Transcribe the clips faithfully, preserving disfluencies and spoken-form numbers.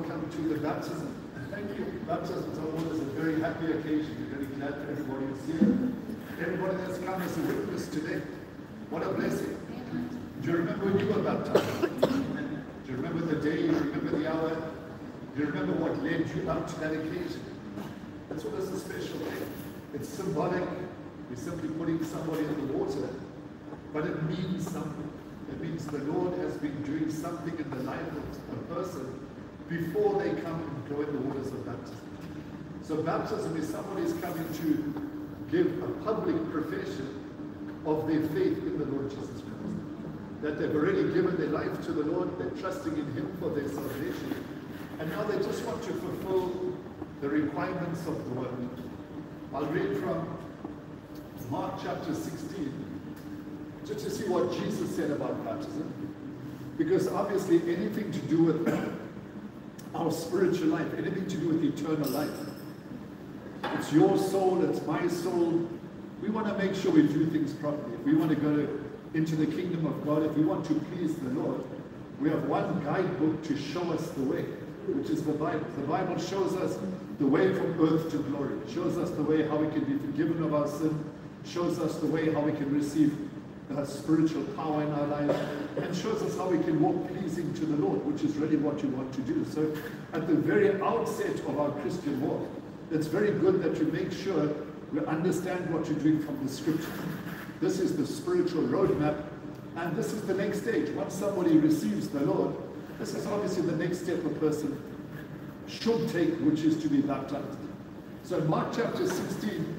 welcome to the baptism. Thank you. Baptisms are always a very happy occasion. We're very glad that everybody is here. Everybody that's come as a witness today. What a blessing. Do you remember when you were baptized? Do you remember the day? Do you remember the hour? Do you remember what led you up to that occasion? That's what is a special day. It's symbolic. We're simply putting somebody in the water. But it means something. It means the Lord has been doing something in the life of a person before they come and go in the waters of baptism. So baptism is somebody is coming to give a public profession of their faith in the Lord Jesus Christ. That they've already given their life to the Lord, they're trusting in Him for their salvation. And now they just want to fulfill the requirements of the Word. I'll read from Mark chapter sixteen, just to see what Jesus said about baptism. Because obviously anything to do with our spiritual life, anything to do with eternal life, it's your soul, it's my soul. We want to make sure we do things properly. If we want to go to, into the kingdom of God, if we want to please the Lord, we have one guidebook to show us the way, which is the Bible. The Bible shows us the way from earth to glory. It shows us the way how we can be forgiven of our sin, shows us the way how we can receive uh, spiritual power in our lives, and shows us how we can walk pleasing to the Lord, which is really what you want to do. So at the very outset of our Christian walk, it's very good that you make sure we understand what you're doing from the scripture. This is the spiritual roadmap, and this is the next stage. Once somebody receives the Lord, this is obviously the next step a person should take, which is to be baptized. So in Mark chapter sixteen,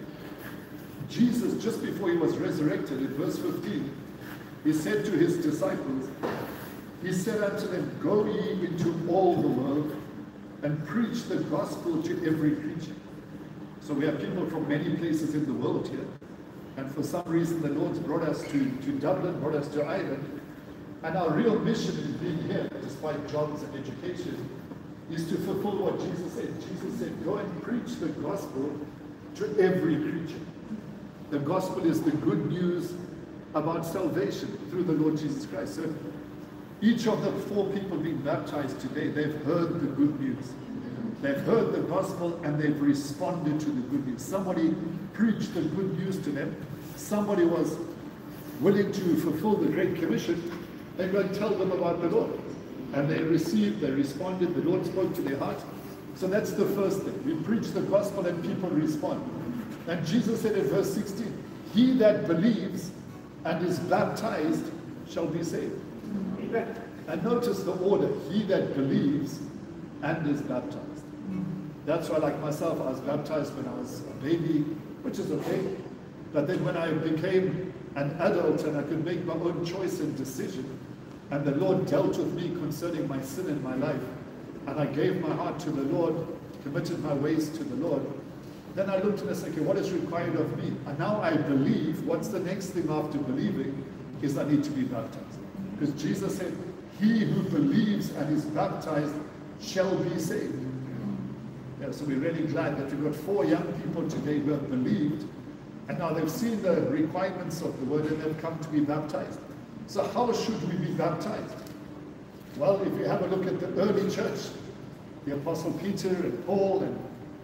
Jesus, just before he was resurrected, in verse fifteen, he said to his disciples, he said unto them, go ye into all the world and preach the gospel to every creature. So we have people from many places in the world here. And for some reason, the Lord's brought us to, to Dublin, brought us to Ireland. And our real mission in being here, despite jobs and education, is to fulfill what Jesus said. Jesus said, go and preach the gospel to every creature. The gospel is the good news about salvation through the Lord Jesus Christ. So each of the four people being baptized today, they've heard the good news. They've heard the gospel and they've responded to the good news. Somebody preached the good news to them. Somebody was willing to fulfill the Great Commission and go and tell them about the Lord. And they received, they responded, the Lord spoke to their heart. So that's the first thing. We preach the gospel and people respond. And Jesus said in verse sixteen, he that believes and is baptized shall be saved. Amen. And notice the order, he that believes and is baptized. That's why, like myself, I was baptized when I was a baby, which is okay. But then when I became an adult and I could make my own choice and decision, and the Lord dealt with me concerning my sin in my life, and I gave my heart to the Lord, committed my ways to the Lord, then I looked and I said, okay, what is required of me? And now I believe. What's the next thing after believing is I need to be baptized. Because Jesus said, he who believes and is baptized shall be saved. Yeah, so we're really glad that we've got four young people today who have believed, and now they've seen the requirements of the word and they've come to be baptized. So how should we be baptized? Well, if you have a look at the early church, the Apostle Peter and Paul and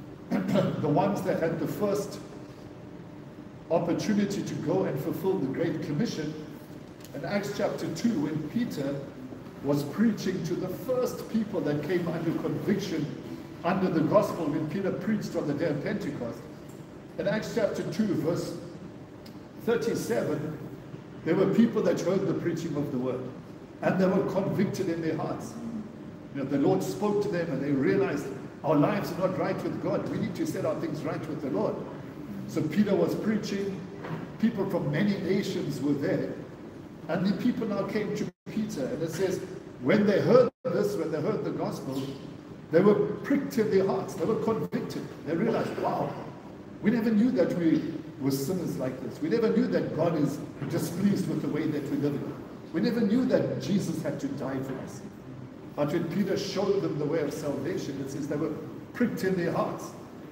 the ones that had the first opportunity to go and fulfill the Great Commission, in Acts chapter two, when Peter was preaching to the first people that came under conviction under the gospel, when Peter preached on the day of Pentecost, in Acts chapter two, verse thirty-seven, there were people that heard the preaching of the word, and they were convicted in their hearts. You know, the Lord spoke to them and they realized, our lives are not right with God. We need to set our things right with the Lord. So Peter was preaching. People from many nations were there. And the people now came to Peter. And it says, when they heard this, when they heard the gospel, they were pricked in their hearts. They were convicted. They realized, wow, we never knew that we were sinners like this. We never knew that God is displeased with the way that we live. We never knew that Jesus had to die for us. But when Peter showed them the way of salvation, it says they were pricked in their hearts.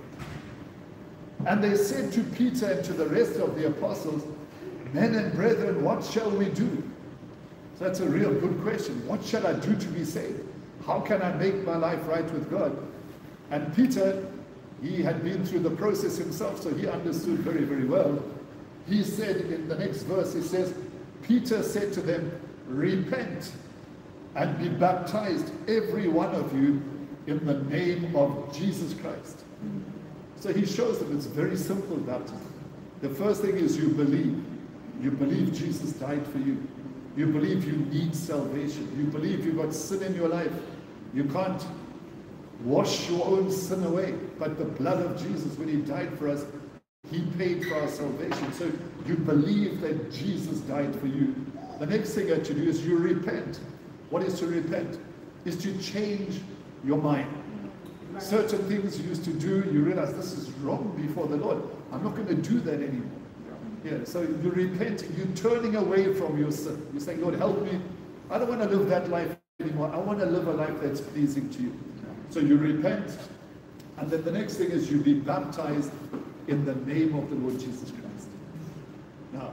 And they said to Peter and to the rest of the apostles, men and brethren, what shall we do? So that's a real good question. What shall I do to be saved? how can I make my life right with God? And Peter, he had been through the process himself, so he understood very, very well. He said in the next verse, he says, Peter said to them, repent and be baptized, every one of you, in the name of Jesus Christ. So he shows them it's very simple baptism. The first thing is you believe. You believe Jesus died for you. You believe you need salvation. You believe you've got sin in your life. You can't wash your own sin away. But the blood of Jesus, when he died for us, he paid for our salvation. So you believe that Jesus died for you. The next thing that you do is you repent. What is to repent? Is to change your mind. Certain things you used to do, you realize this is wrong before the Lord. I'm not going to do that anymore. Yeah, so you repent, you're turning away from your sin. You're saying, Lord, help me. I don't want to live that life anymore. I want to live a life that's pleasing to you. So you repent, and then the next thing is you be baptized in the name of the Lord Jesus Christ. Now,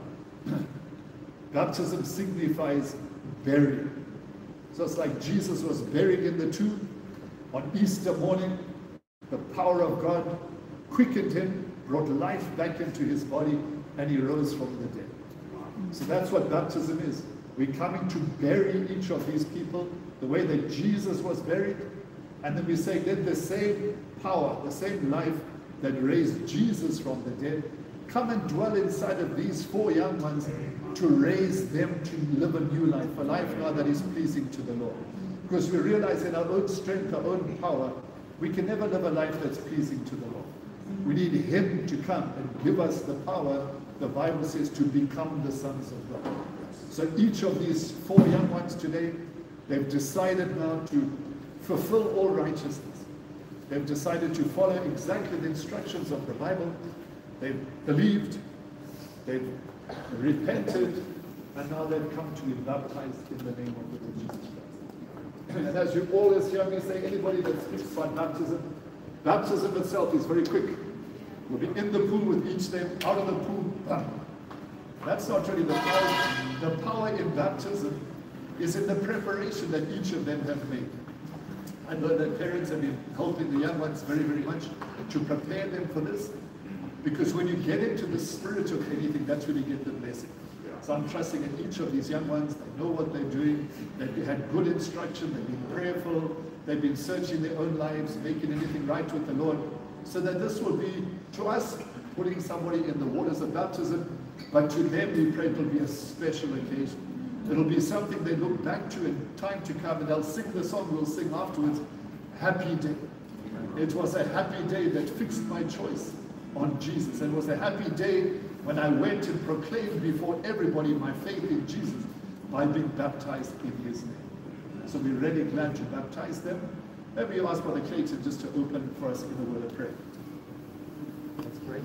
baptism signifies burial. So it's like Jesus was buried in the tomb. On Easter morning, the power of God quickened him, brought life back into his body, and he rose from the dead. So that's what baptism is. We're coming to bury each of these people the way that Jesus was buried, and then we say, let the same power, the same life that raised Jesus from the dead, come and dwell inside of these four young ones to raise them to live a new life, a life now that is pleasing to the Lord. Because we realize in our own strength, our own power, we can never live a life that's pleasing to the Lord. We need him to come and give us the power, the Bible says, to become the sons of God. So each of these four young ones today, they've decided now to fulfill all righteousness. They've decided to follow exactly the instructions of the Bible. They've believed, they've repented, and now they've come to be baptized in the name of the Lord Jesus Christ. And as you always hear me say, anybody that speaks about baptism, baptism itself is very quick. We'll be in the pool with each name, out of the pool, bam. That's not really the power. The power in baptism is in the preparation that each of them have made. I know that parents have been helping the young ones very, very much to prepare them for this. Because when you get into the spirit of anything, that's when you get the blessing. So I'm trusting in each of these young ones. They know what they're doing. They've had good instruction. They've been prayerful. They've been searching their own lives, making anything right with the Lord. So that this will be, to us, putting somebody in the waters of baptism, but to them we pray it will be a special occasion. It'll be something they look back to in time to come, and they'll sing the song we'll sing afterwards, Happy Day. It was a happy day that fixed my choice on Jesus. And it was a happy day when I went and proclaimed before everybody my faith in Jesus by being baptized in his name. So we're really glad to baptize them. Let me ask Brother Clayton just to open for us in a word of prayer. Let's pray.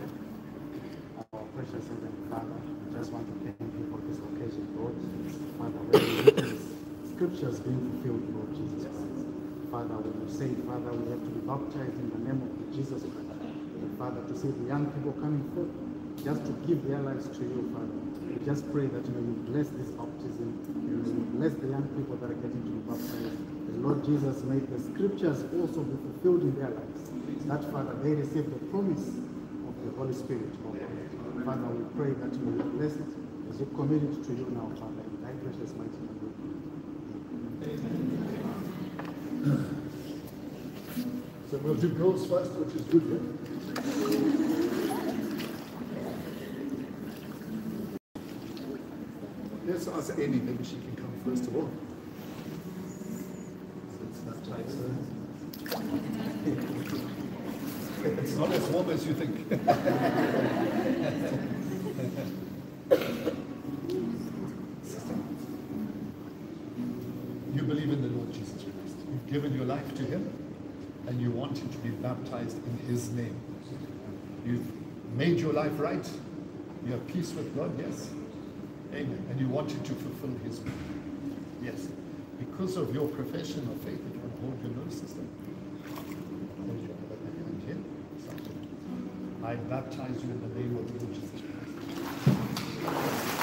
Our precious Heavenly Father, I just want to thank you for this occasion, Lord. Father, when we witness scriptures being fulfilled, Lord Jesus Christ. Father, when you say, Father, we have to be baptized in the name of Jesus Christ. And Father, to see the young people coming forth, just to give their lives to you, Father. We just pray that you may bless this baptism, you may bless the young people that are getting to be baptized. And Lord Jesus, may the scriptures also be fulfilled in their lives. That, Father, they receive the promise of the Holy Spirit. Oh God. Father, we pray that you may bless it as you commit it to you now, Father, in thy precious mighty name. So we'll do girls first, which is good, yeah? Let's ask Annie, maybe she can come first of all. So it's not tight, so. It's not as warm as you think. You believe in the Lord Jesus Christ. You've given your life to him, and you want him to be baptized in his name. You've made your life right. You have peace with God, yes? Amen. And you want him to fulfill his will. Yes. Because of your profession of faith, if you want to hold your nose system. I baptize you in the name of the Lord Jesus Christ.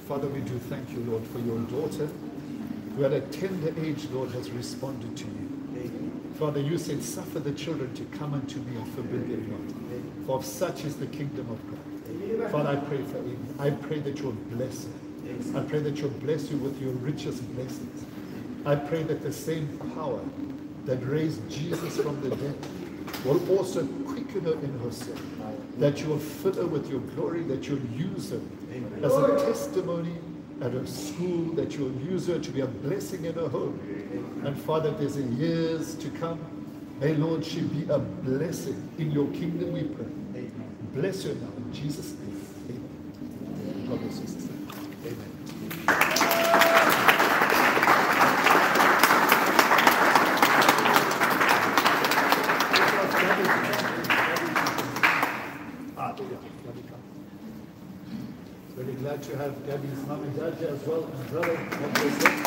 Father, we do thank you, Lord, for your daughter, who at a tender age, Lord, has responded to you. Father, you said, suffer the children to come unto me and forbid them not. For of such is the kingdom of God. Father, I pray for Amy. I pray that you'll bless her. I pray that you'll bless you with your richest blessings. I pray that the same power that raised Jesus from the dead will also quicken her in herself. That you will fill her with your glory, that you'll use her as a testimony at her school, that you'll use her to be a blessing in her home. And Father, there's in years to come, may Lord, she be a blessing in your kingdom, we pray. Bless her now in Jesus' name. Amen. God bless you, sister. Amen. Very glad to have Gabby's mom and dad here as well, and brother. God bless them.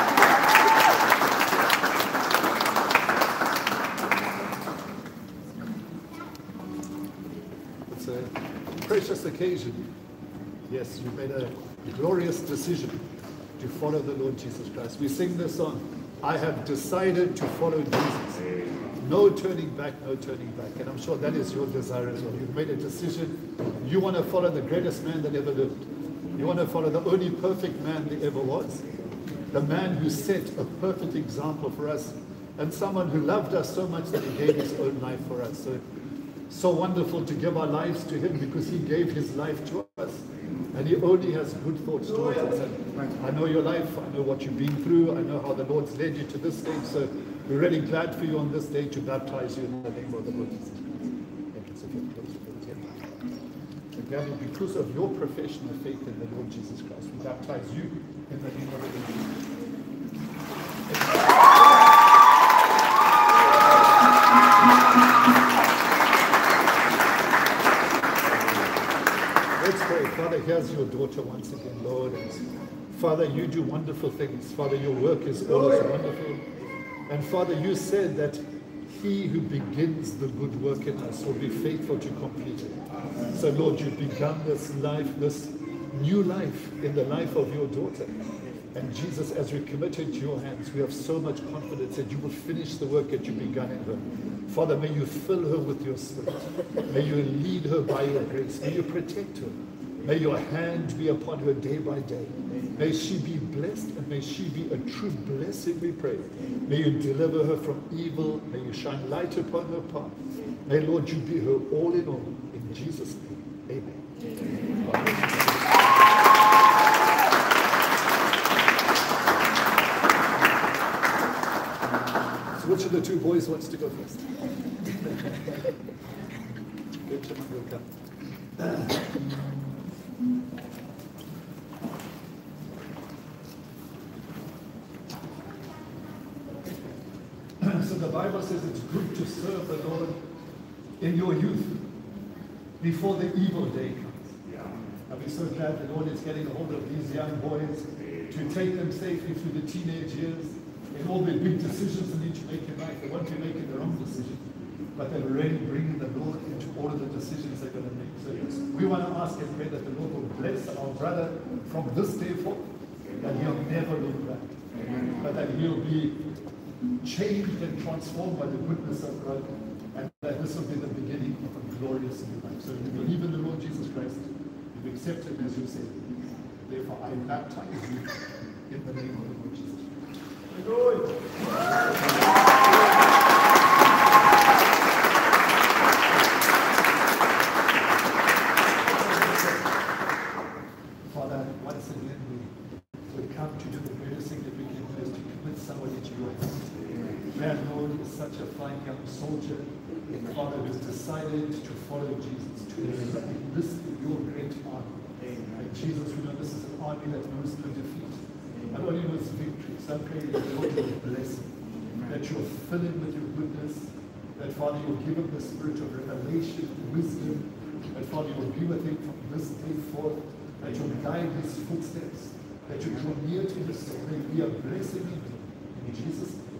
It's a precious occasion. Yes, you made a glorious decision to follow the Lord Jesus Christ. We sing this song, I have decided to follow Jesus. No turning back, no turning back. And I'm sure that is your desire as well. You've made a decision. You want to follow the greatest man that ever lived. You want to follow the only perfect man there ever was. The man who set a perfect example for us. And someone who loved us so much that he gave his own life for us. So, so wonderful to give our lives to him because he gave his life to us. And he only has good thoughts towards us. And I know your life. I know what you've been through. I know how the Lord's led you to this stage. So we're really glad for you on this day to baptize you in the name of the Lord Jesus Christ. And Gavin, because of your profession of faith in the Lord Jesus Christ, we baptize you in the name of the Lord Jesus Christ. Let's pray. Father, here's your daughter once again, Lord. Father, you do wonderful things. Father, your work is always wonderful. And Father, you said that he who begins the good work in us will be faithful to complete it. So Lord, you've begun this life, this new life in the life of your daughter. And Jesus, as we commit it to your hands, we have so much confidence that you will finish the work that you've begun in her. Father, may you fill her with your spirit. May you lead her by your grace. May you protect her. May your hand be upon her day by day. May she be blessed and may she be a true blessing, we pray. May you deliver her from evil. May you shine light upon her path. May, Lord, you be her all in all. In Jesus' name, amen. Amen. So which of the two boys wants to go first? Benjamin will come. So the Bible says it's good to serve the Lord in your youth before the evil day comes. Yeah. I'll be so glad the Lord is getting a hold of these young boys to take them safely through the teenage years and all the big decisions they need to make in life. They won't be making their own decisions, but they're already bringing the Lord into all of the decisions they're going to make. So yes, we want to ask and pray that the Lord will bless our brother from this day forth, that he'll never look back, but that he'll be changed and transformed by the goodness of God, and that this will be the beginning of a glorious new life. So you believe in the Lord Jesus Christ, you accept him as your Savior. Therefore, I baptize you in the name of the Lord Jesus Christ. Father, once again we, we come to do the greatest thing that we can do is to commit somebody to your hands. Man, Lord, is such a fine young soldier, and Father, who has decided to follow Jesus, to enlist in your great army. And Jesus, we know this is an army that knows no defeat, and only knows victory. So I pray that the Lord will bless him, that you'll fill him with your goodness, that Father, you'll give him the spirit of revelation, wisdom, that Father, you'll be with him from this day forth, that you'll guide his footsteps, that you draw near to his soul, may be a blessing in him. In Jesus' name.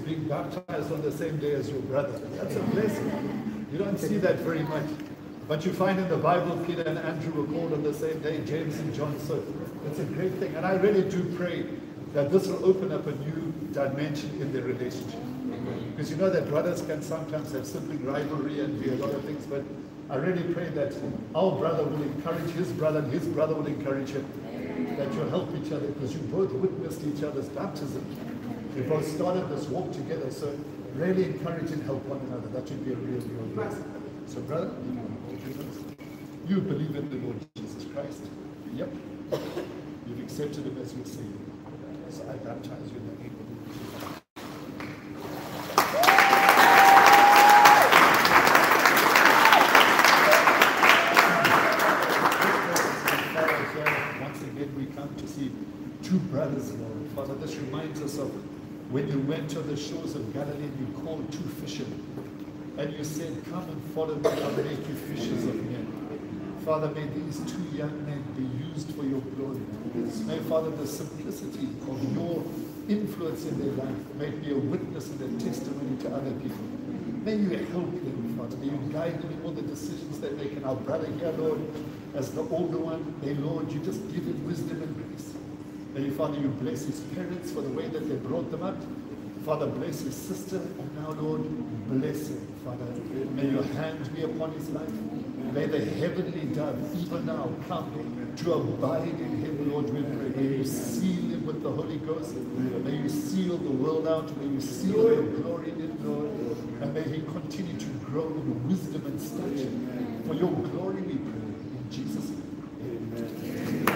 being baptized on the same day as your brother. That's a blessing. You don't see that very much. But you find in the Bible, Peter and Andrew were called on the same day, James and John. So it's a great thing. And I really do pray that this will open up a new dimension in their relationship. Because you know that brothers can sometimes have sibling rivalry and be a lot of things, but I really pray that our brother will encourage his brother and his brother will encourage him. That you'll help each other because you both witnessed each other's baptism. You both started this walk together, so really encourage and help one another. That would be a real, real blessing. So brother, you believe in the Lord Jesus Christ. Yep. You've accepted him as your Savior. So I baptize you in the name of Jesus. Once again, we come to see two brothers, Lord. Father, this reminds us of when you went to the shores of Galilee and you called two fishermen. And you said, come and follow me, I'll make you fishers of men. Father, may these two young men be used for your glory. May, Father, the simplicity of your influence in their life may be a witness and a testimony to other people. May you help them, Father. May you guide them in all the decisions they make. And our brother here, Lord, as the older one, may, Lord, you just give him wisdom and grace. May you, Father, you bless his parents for the way that they brought them up. Father, bless his sister. And now, Lord, bless him, Father. May your hand be upon his life. May the heavenly dove, even now, come to abide in him, Lord, we pray. May you seal him with the Holy Ghost. May you seal the world out. May you seal your glory in him, Lord. And may he continue to grow in wisdom and stature. For your glory, we pray. In Jesus' name. Amen.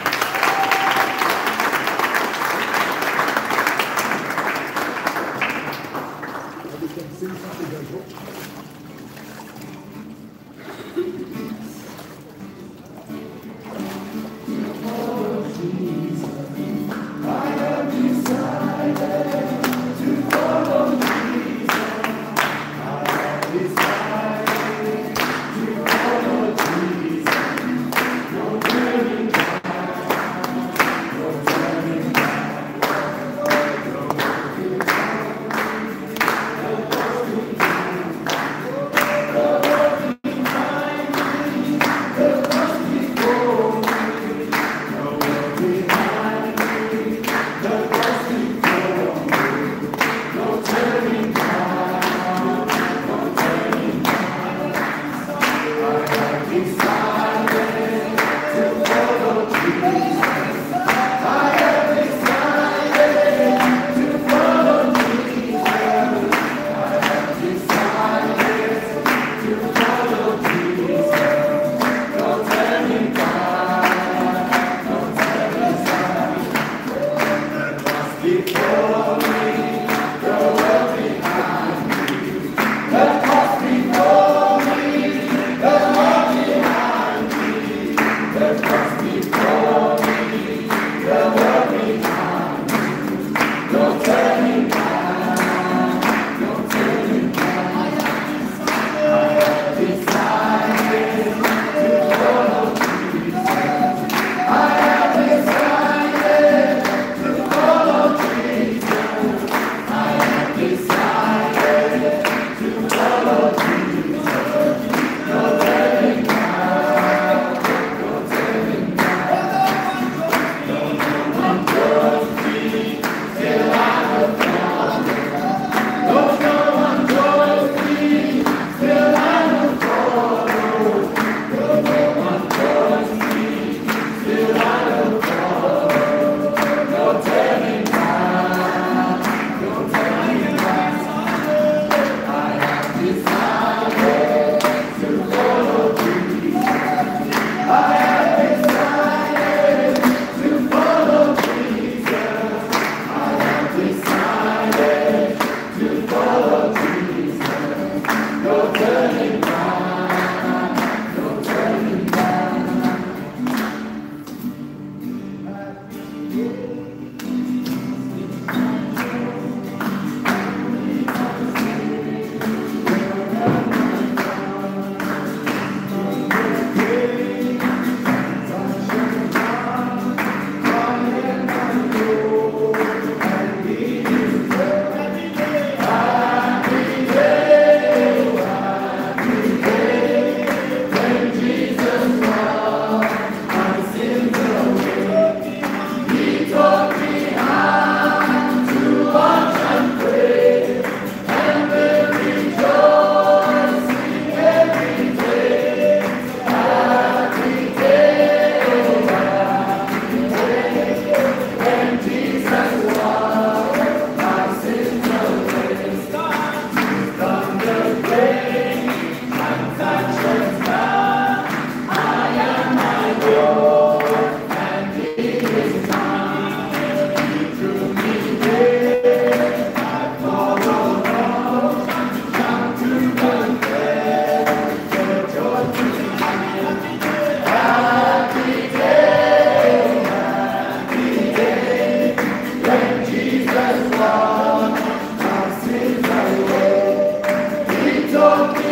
We can sing something as well.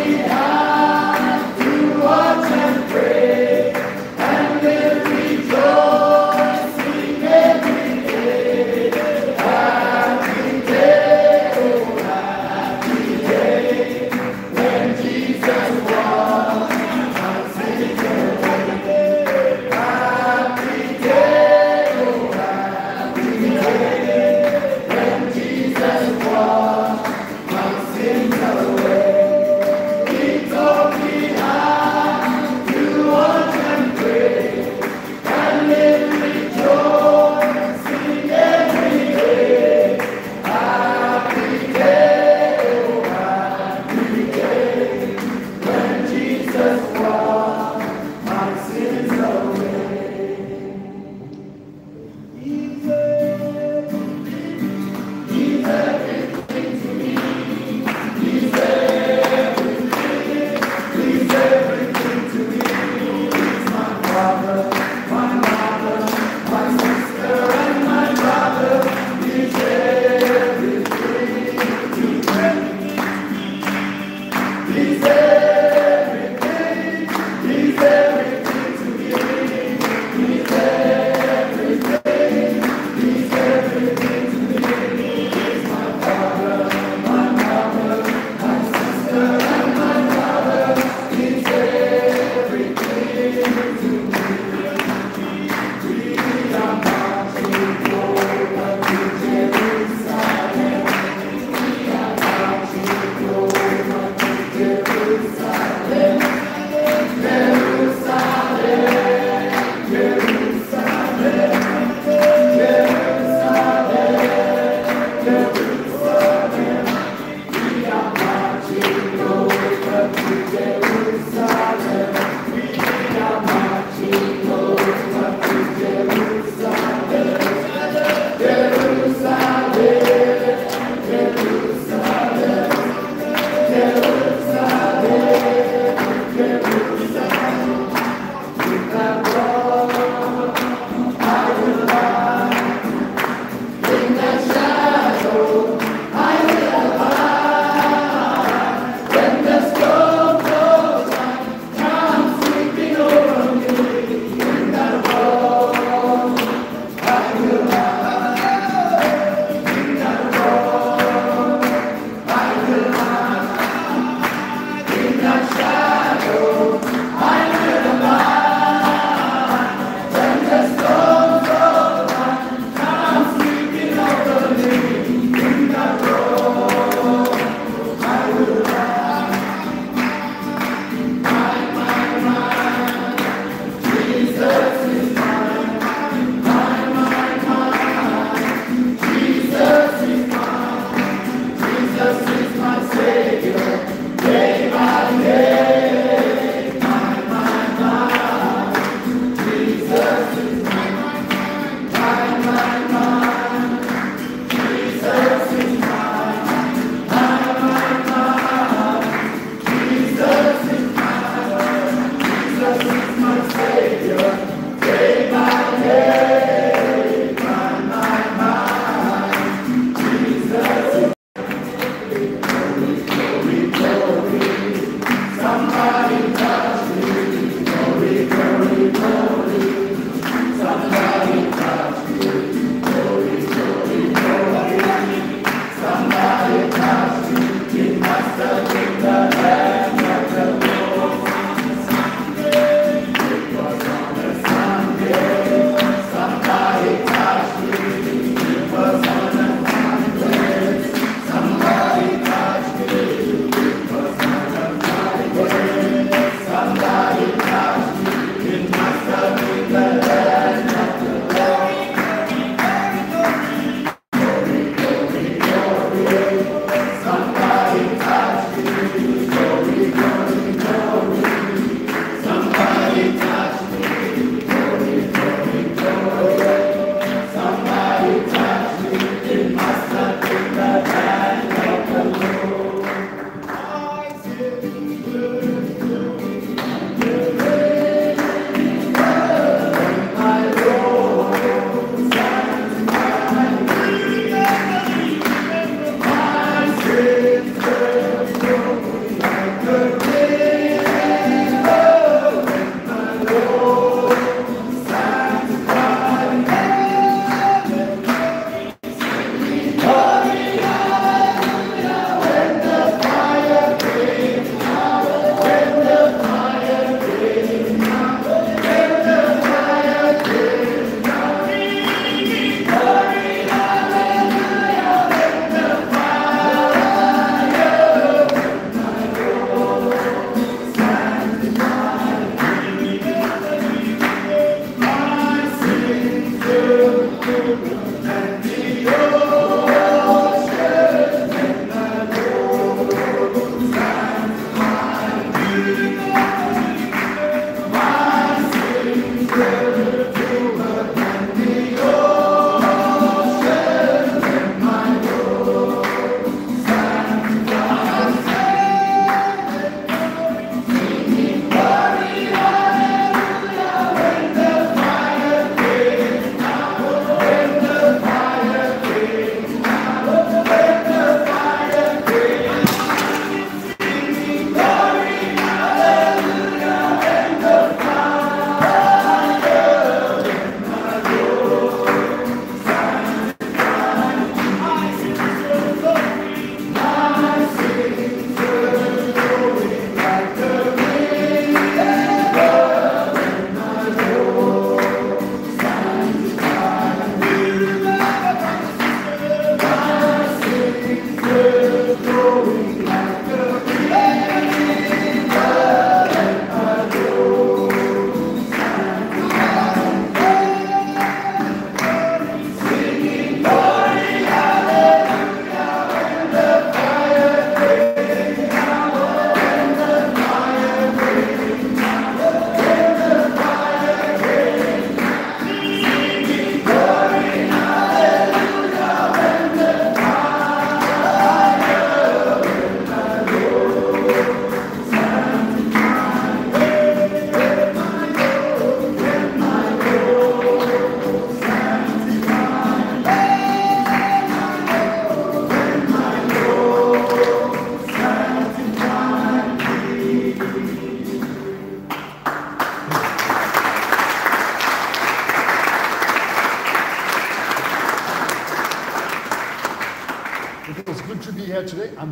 When the storm blows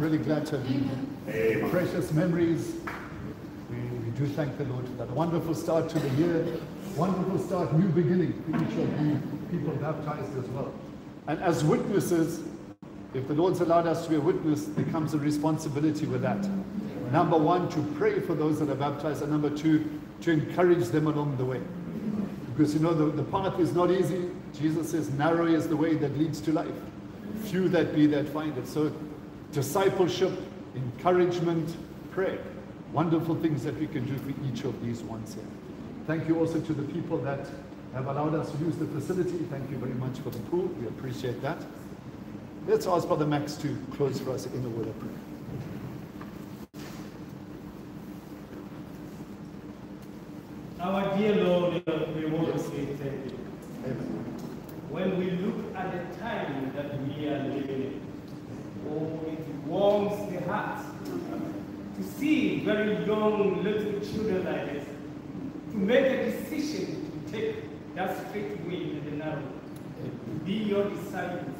really glad to have been here. Precious memories. We, we do thank the Lord for that. A wonderful start to the year. Wonderful start, new beginning for each of you people baptized as well. And as witnesses, if the Lord's allowed us to be a witness, there comes a responsibility with that. Number one, to pray for those that are baptized, and number two, to encourage them along the way. Because you know, the, the path is not easy. Jesus says, narrow is the way that leads to life. Few that be that find it. So discipleship, encouragement, prayer. Wonderful things that we can do for each of these ones here. Thank you also to the people that have allowed us to use the facility. Thank you very much for the pool. We appreciate that. Let's ask Brother Max to close for us in a word of prayer. Our dear Lord, we want to say thank you. Amen. When we look at the time that we are living in, oh, it warms the heart to see very young little children like this, to make a decision to take that straight way in the narrow, to be your disciples.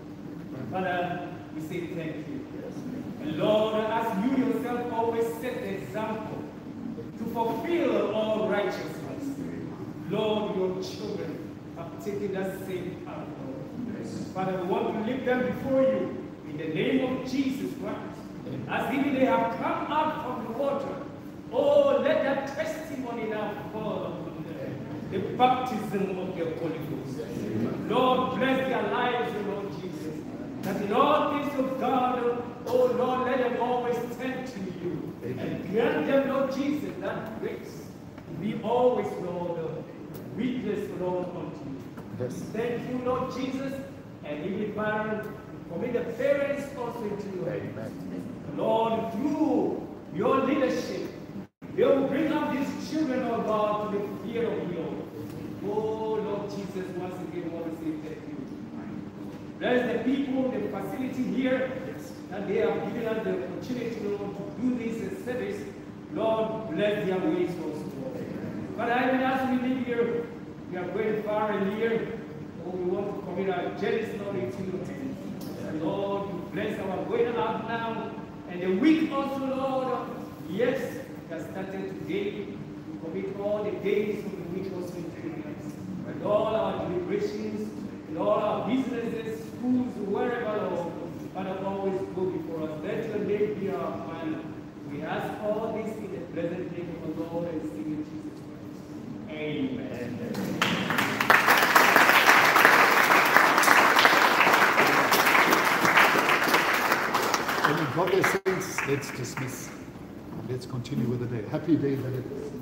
Father, we say thank you. And Lord, as you yourself always set the example to fulfill all righteousness, Lord, your children have taken that same path, Lord. Father, we want to lift them before you in the name of Jesus Christ. As even they have come out from the water, oh, let that testimony now fall upon them. The baptism of the Holy Ghost. Lord, bless their lives, Lord Jesus. That in all things of God, oh Lord, let them always turn to you. And grant them, Lord Jesus, that grace to be always, Lord, witness, Lord, unto you. Yes. Thank you, Lord Jesus, and even Father, commit the parents also into your hands. Lord, through your leadership, they will bring up these children, oh God, to the fear of you, Lord. Oh, Lord Jesus, once again, I want to say thank you. Bless the people, the facility here, that they have given us the opportunity, Lord, to do this service. Lord, bless their ways also, Lord. But even as we live here, we are going far and near. Oh, we want to commit our journeys, Lord, into your hands. Lord, you bless our going out now. And the week also, Lord, yes, it has started today. We commit all the days of the week also into your hands. And all our deliberations, and all our businesses, schools, wherever, Lord, Father, always go before us. Let your name be our final. We ask all this in the blessed name of the Lord and Savior Jesus Christ. Amen. And God bless saints, let's dismiss. Let's continue with the day. Happy day that it is.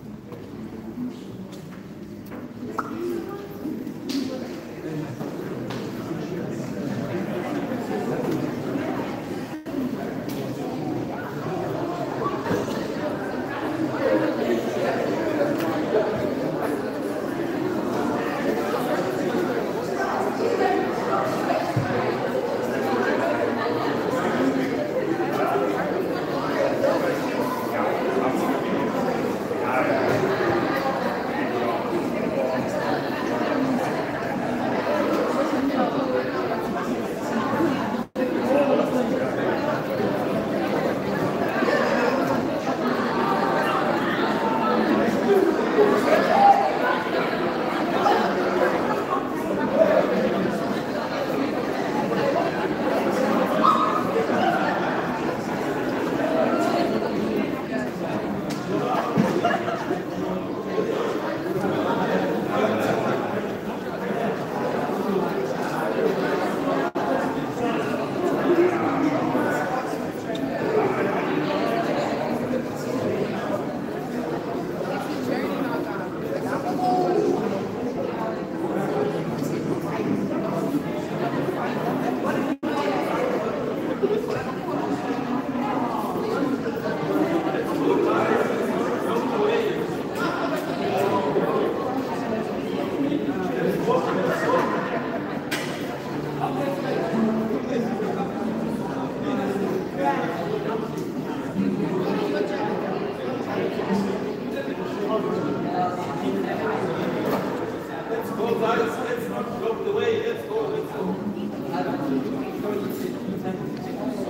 Let's not drop the way. Let's go. Let's go.